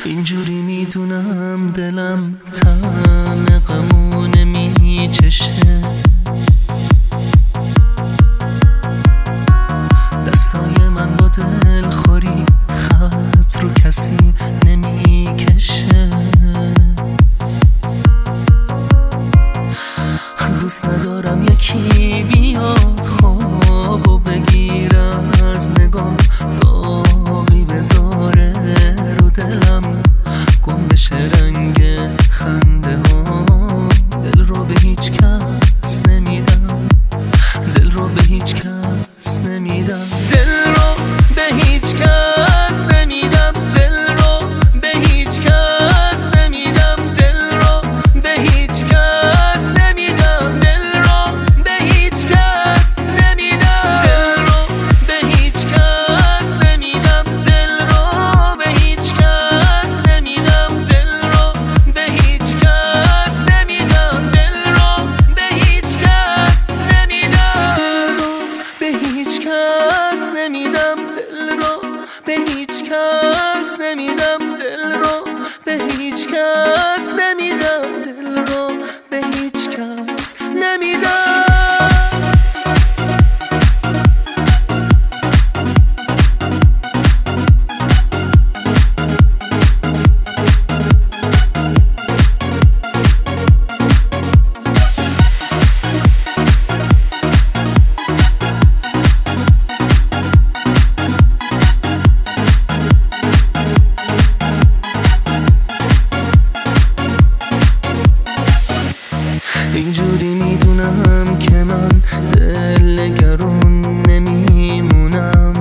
اینجوری میدونم دلم طعم غمو نمیچشه، دستای من با دلخوری خط رو کسی نمیکشه. دوست ندارم یکی بیاد خوابو بگیر از نگاه، داغی بذاره رو دلم، گم بشه رنگ خنده ها. دل رو به هیچ کس نمیدم، دل رو به هیچ کس نمیدم، دل رو به هیچ کس نمیدم، دل رو به هیچ کس نمیدم، دل رو به هیچ کس نمیدم، دل رو به هیچ کس نمیدم، دل رو به هیچ کس نمیدم، دل رو به هیچ کس نمیدم، دل رو به هیچ کس نمیدم، دل رو به هیچ کس نمیدم، دل رو به هیچ کس نمیدم، دل رو به هیچ کس نمیدم، دل رو به هیچ کس نمیدم، دل رو به هیچ کس نمیدم. اینجوری میدونم که من دلنگرون نمیمونم،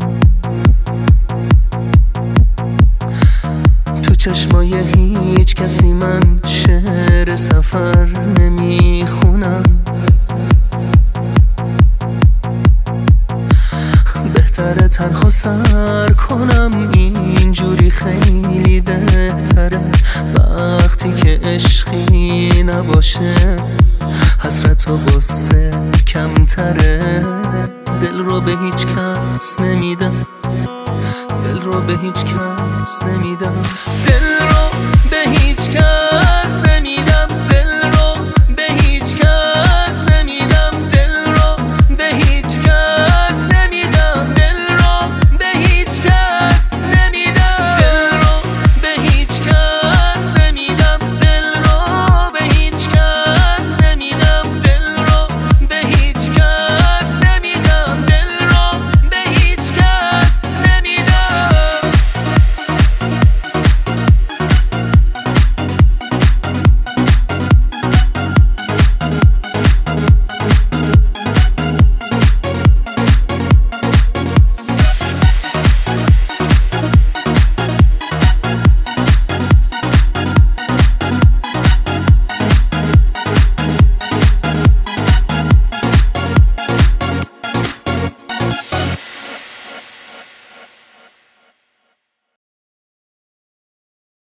تو چشمای هیچ کسی من شعر سفر نمیخونم. بهتره تنها سر کنم، اینجوری خیلی بهتره، وقتی که عشقی نباشه حسرت و غصه کمتره. دل رو به هیچ کس نمیدم، دل رو به هیچ کس نمیدم، دل رو به هیچ کس